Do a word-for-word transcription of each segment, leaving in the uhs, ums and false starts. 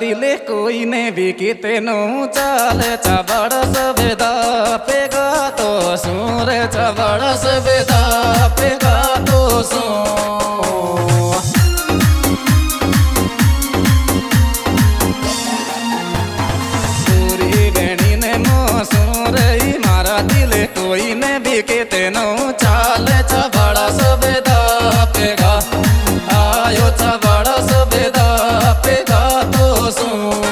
दिले कोई ने भी किते नो चाले चबड़ सवेदा पेगा तो सूर चबड़ सवेदा पेगा तो सू सूरी बेणी ने मो सूर मारा दिले कोई ने भी किते नो चाले चबड़ सवेदा पेगा आयो चबड़ सवेदा पेगा तो so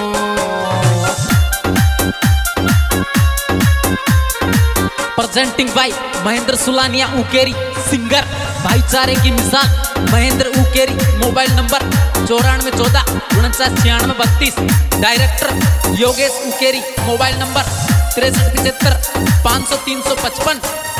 presenting by Mahendra Sulaniya Ukeri singer भाईचारे की मिसाल महेंद्र उकेरी मोबाइल नंबर चौरानवे चौदह उनचास छियानवे बत्तीस director Yogesh Ukeri mobile number तिरसठ पिछहत्तर पाँच सौ तीन सौ पचपन।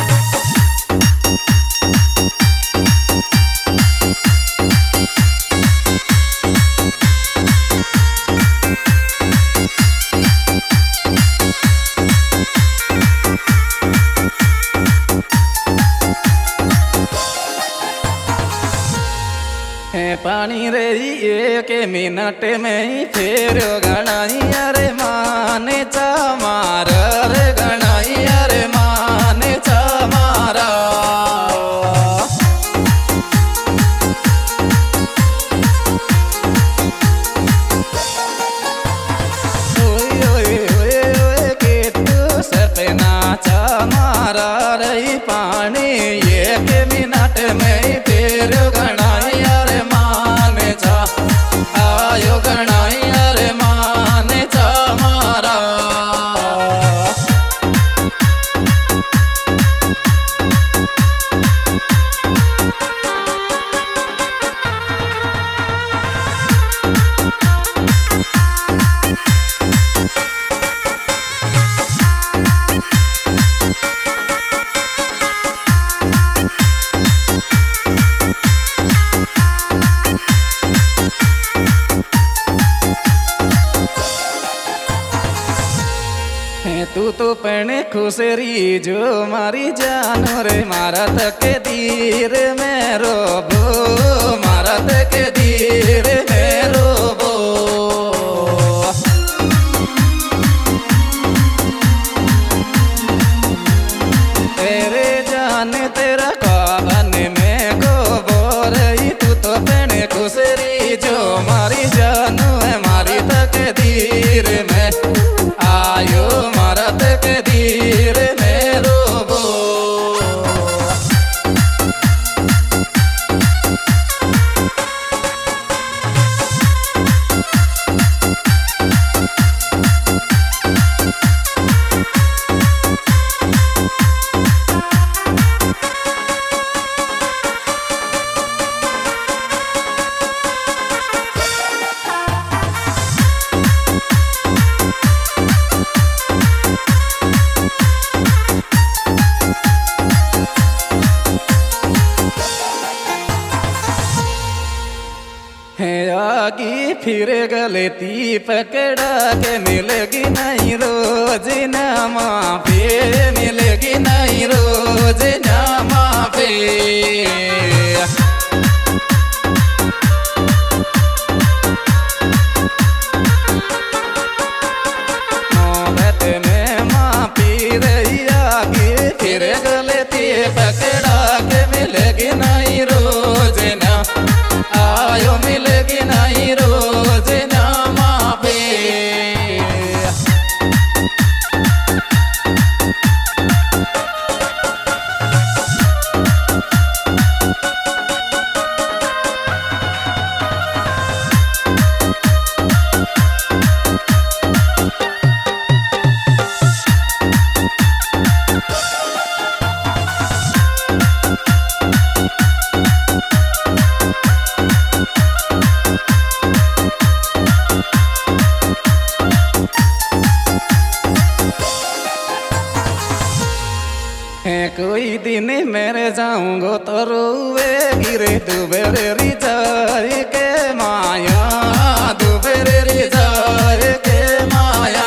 पानी रे एक मिनट में ही फेर गणाई अरे माने चमार रे गणाई अरे माने चमारा ओए ओए ओए ओए के तू सपना चमारा रे पानी एक मिनट में ही फेर गणाई आयो गणाई अरे माने चमारा तू तो पहने खुसरी जो मारी जान रे मारा तक धीर में रोबो मारा तक धीर में रोबो तेरे जान तेरा कान में गोबो रही तू तो पहने खुसरी जो मारी जान है मारी तक धीर में आयो मारा तक धीर में रोबो आगी फिर गलती पकड़ा के मिलेगी नहीं रोज ना माफी मिलेगी नहीं रोज ना माफी मोहब्बत में माफी रही आगी फिर गलती पकड़ा के मिलेगी नहीं रोज ना आयो मिलेगी नहीं रोज ना माफी कोई दिन मेरे जाऊंगो तो रोवे गिरे दुबेरे रिजार के माया दुबेरे रिजार के माया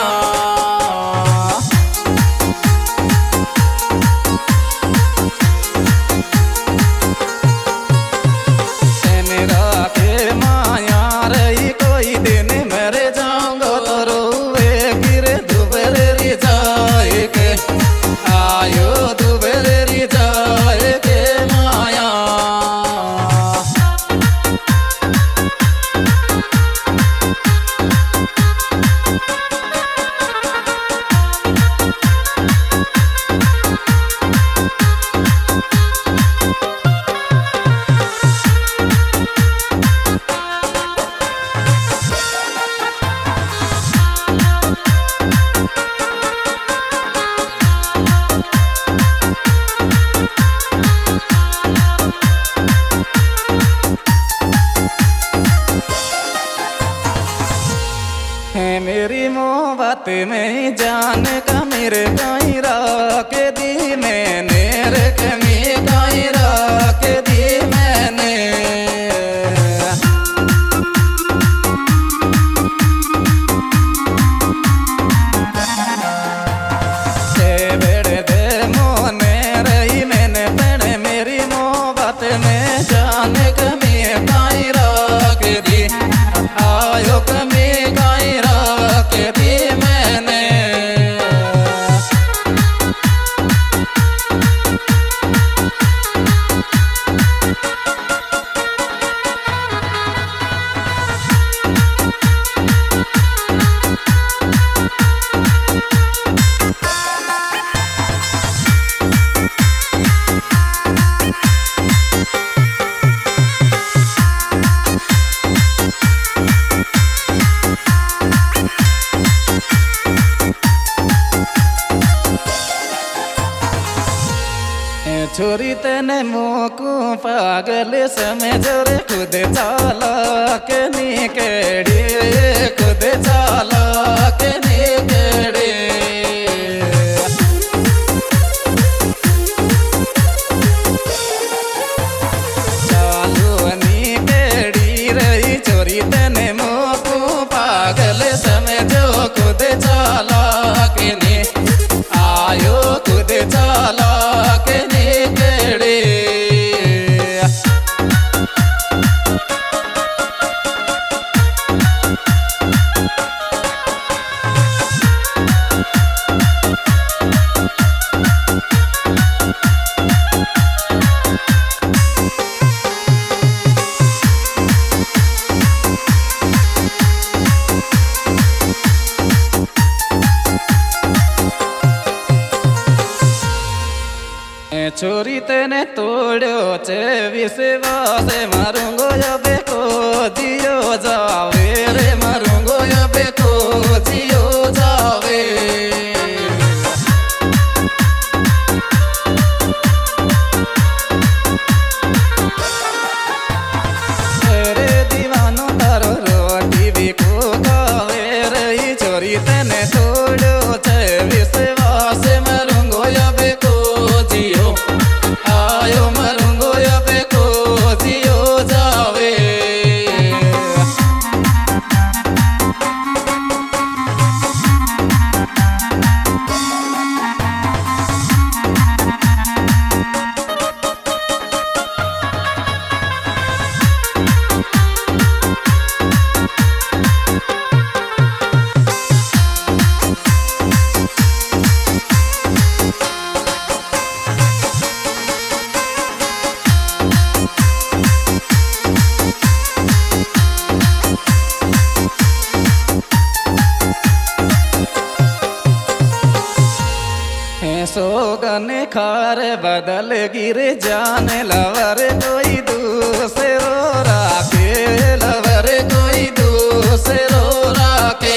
मेरा के माया रही कोई दिन मेरे जा बात में जान का मेरे कहीं रख दी मैंने रे कमी कहीं रख दी मैंने। बेड़े दे मोने रही मैंने पेड़े मेरी मोहब्बत में जान कमी कहीं रख दी आयो कमी कहीं रख दी मैंने। छोरी तेने मोकू पागल समझ रे खुद चालाक निकड़ी खुद चालाक निकड़ी। चालू निकड़ी रही छोरी तेने मोकू पागल समझो खुद चालाक नि आयो खुद चालाक निकड़ी। छोरी तेने तोड़ो चे विश्वास मारूंगो अबे को जियो जावे रे मारूंगो अबे को जियो जावे। तेरे दीवानो तारो रोटी भी को खावे रही छोरी तेने तोड़ो चे विश्वास मारूंगो अबे को जियो आयो मरूंगो अबे को जियो जावे। सोगन खार बदल गिर जाने लवर कोई दूसरो राखे लवर कोई दूसरो राखे।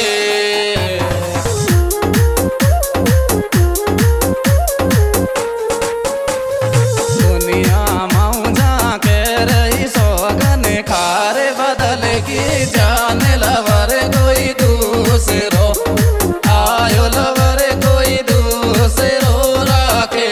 दुनिया मौजा के रही सोगन खार बदल गिर जाने लवर कोई दूसरो आयो लवर कोई दूसरो राखे।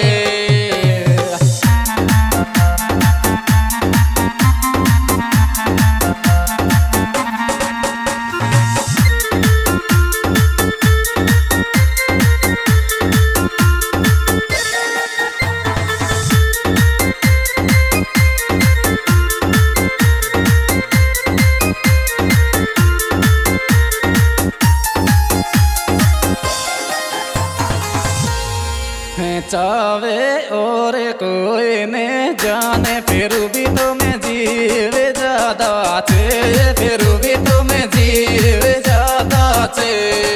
चावे और कोई ने जाने फिर भी तुम्हें जीव ज्यादा चे फिर भी तुम्हें जीव ज्यादा चे।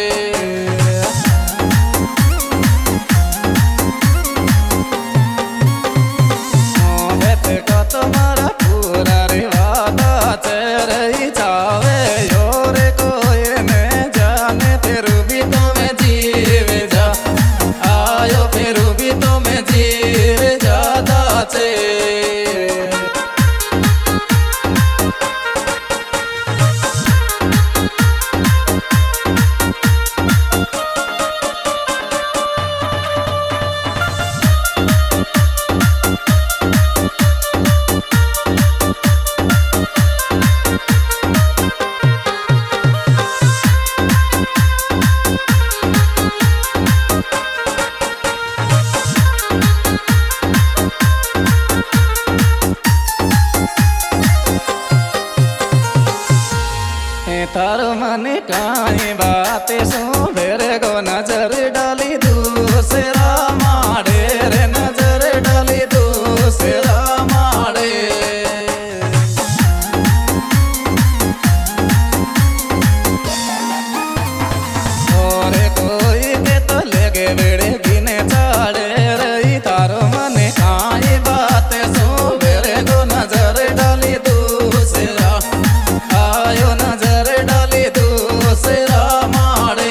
मोहब्बत का तुम्हारा पूरा रिवादा चे रही चावे और कोई ने जाने फिर भी तुम्हें जीव जा आयो फिर भी तुम्हें जीव ज्यादा चे। मन काई बात सो बेरे को नजर डाली दूसरा मारे रे नजर डाली दूसरा मारे और कोई के तो लगे बेड़े गिने चाड़े रही तारो मन काई बात सो बेरे को नजर डाली दूसरा आयो नजर डाली दूसरा मारे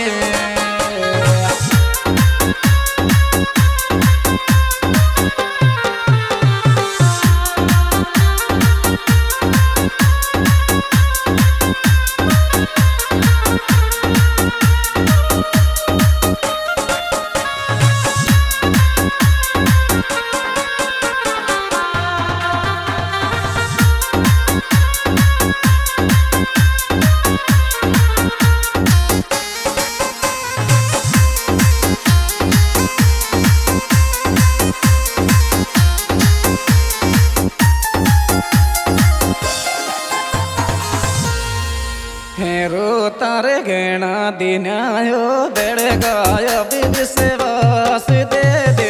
हेरो तारे घेना दिनायो बेड़े गायो विश्वास दे